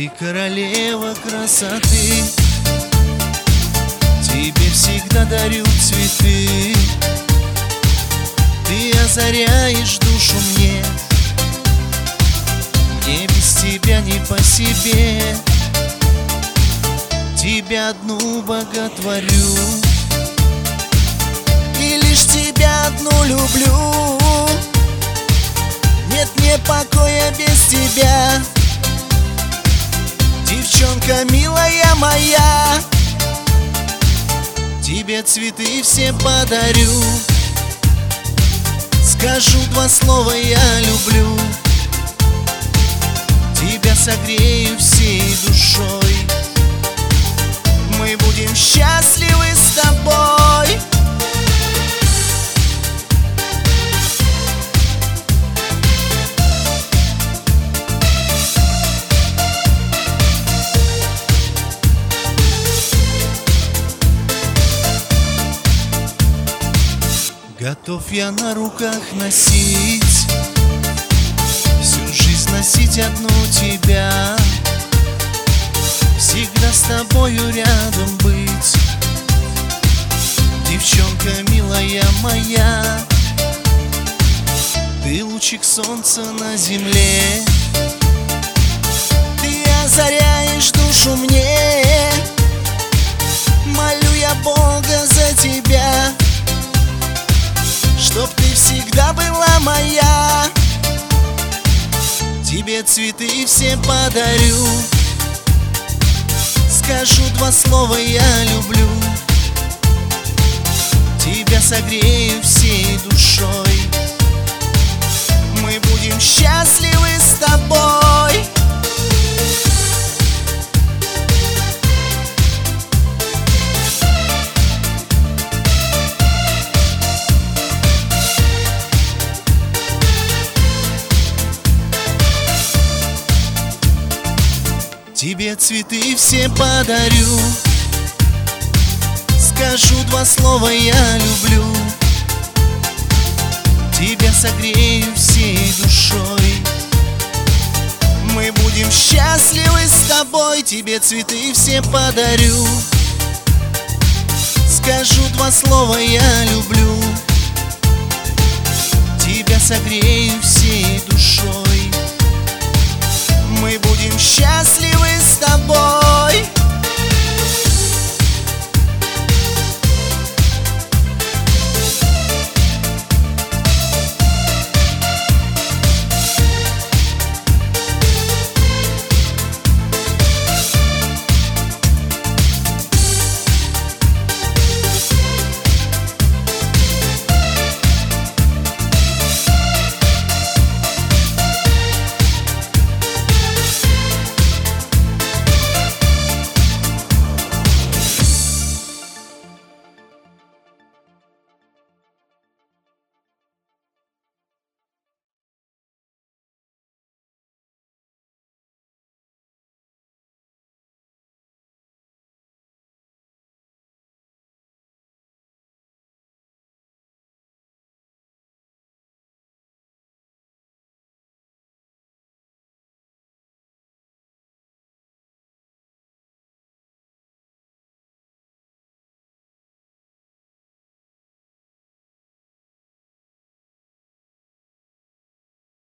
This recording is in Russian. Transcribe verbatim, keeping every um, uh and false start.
Ты королева красоты, тебе всегда дарю цветы. Ты озаряешь душу мне, мне без тебя не по себе. Тебя одну боготворю, и лишь тебя одну люблю. Нет мне покоя без тебя, девчонка милая моя. Тебе цветы все подарю, скажу два слова я люблю. Тебя согрею всей душой, мы будем счастливы с тобой. Готов я на руках носить, всю жизнь носить одну тебя, всегда с тобою рядом быть, девчонка милая моя. Ты лучик солнца на земле, ты озаряешь душу мне. Молю я Бога за тебя, чтоб ты всегда была моя. Тебе цветы все подарю, скажу два слова я люблю. Тебя согрею всей душой, мы будем счастливы с тобой. Тебе цветы все подарю, скажу два слова я люблю. Тебя согрею всей душой, мы будем счастливы с тобой. Тебе цветы все подарю, скажу два слова я люблю. Тебя согрею всей душой,